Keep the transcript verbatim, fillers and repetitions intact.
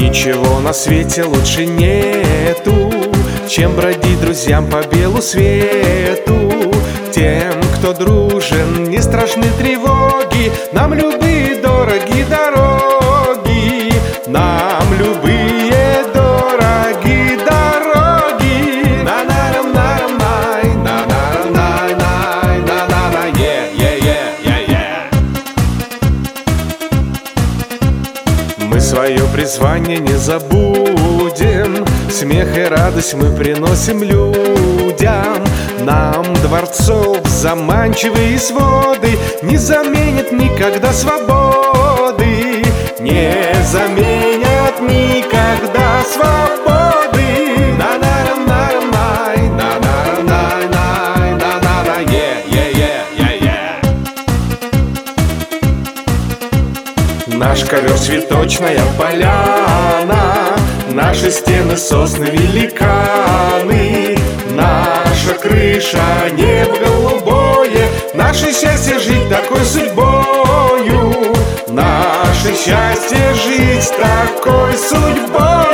Ничего на свете лучше нету, чем бродить друзьям по белу свету. Тем, кто дружен, не страшны тревоги, нам любые дороги дороги, нам любые дороги дороги. На-на-рам-на-рам-най, на-на-рам-най-най, на-на-на, е-е-е-е-е. Мы свое призвание не забудем, смех и радость мы приносим людям. Нам дворцов заманчивые своды не заменят никогда свободы, не заменят никогда свободы. На-на-рам-на-рам-най, на-на-рам-най-най, на-на-на, е-е-е-е-е. Наш ковер цветочная поляна, наши стены сосны великаны, наша крыша небо голубое, наше счастье жить такой судьбою, наше счастье жить такой судьбой.